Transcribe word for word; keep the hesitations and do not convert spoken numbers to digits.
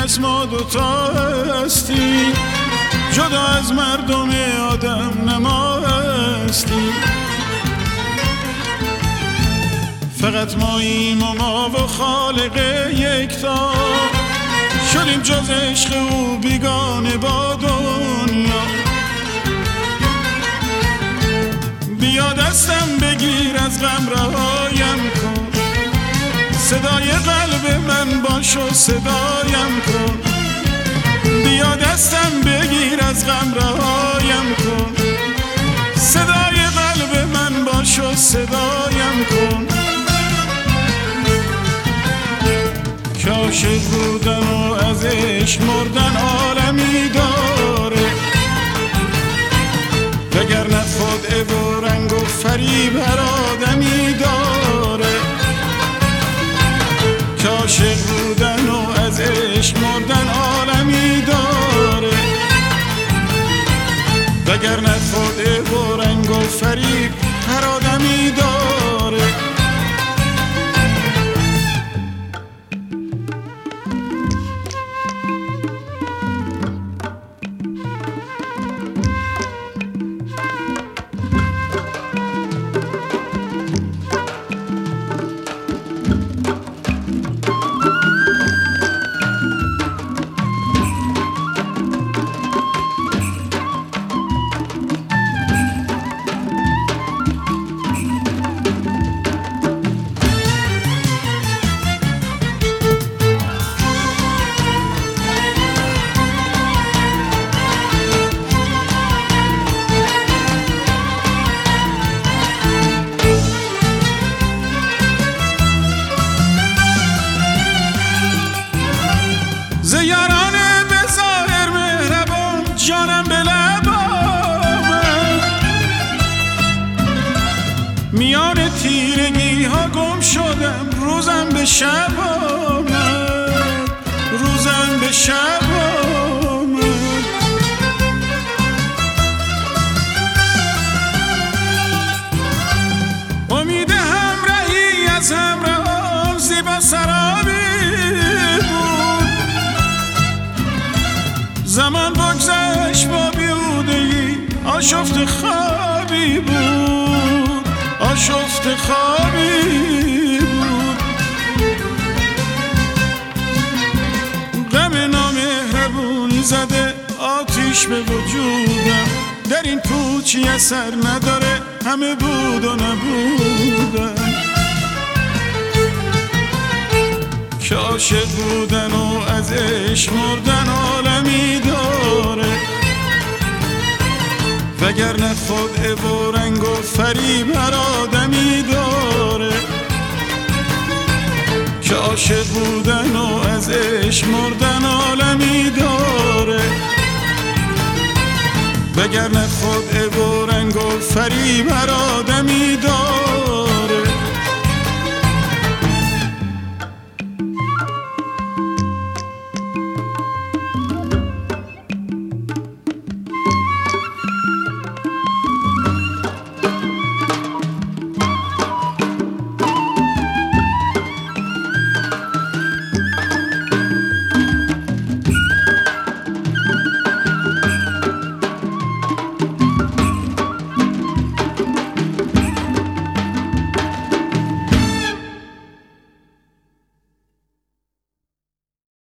از ما دوتا هستیم، جدا از مردم آدم نما هستیم. فقط ماییم و ما و خالق یکتا، شدیم جز عشق او بیگانه با دنیا. بیا دستم بگیر از غم رهایم کن، صدای قلب من باش و صدایم کن. بیا دستم بگیر از غم رهایم کن، صدای قلب من باش و صدایم کن. که عاشق بودن و از عشق مردن عالمی داره، وگرنه خدعه و رنگ و فریب هر آدمی داره. که عاشق بودن و از عشق مردن عالمی داره، وگرنه خدعه و رنگ و فریب هر آدمی داره. زیارانه به ظاهر مهربان، جانم به لب آمد. میان تیرگی ها گم شدم، روزم به شب آمد، روزم به شب آمد. امید همراهی از همراهان زیبا سرابی، زمان بگذشت با بیهودگی، آشفت خوابی بود، آشفت خوابی بود. غم نامهربونی زده آتیش به وجودم، در این پوچی اثر نداره، همه بود و نبودم. که عاشق بودن و از عشق مردن عالمی داره، وگرنه خدعه و رنگ و فریب هر آدمی داره. که عاشق بودن و از عشق مردن عالمی داره، وگرنه خدعه و رنگ و فریب هر آدمی داره.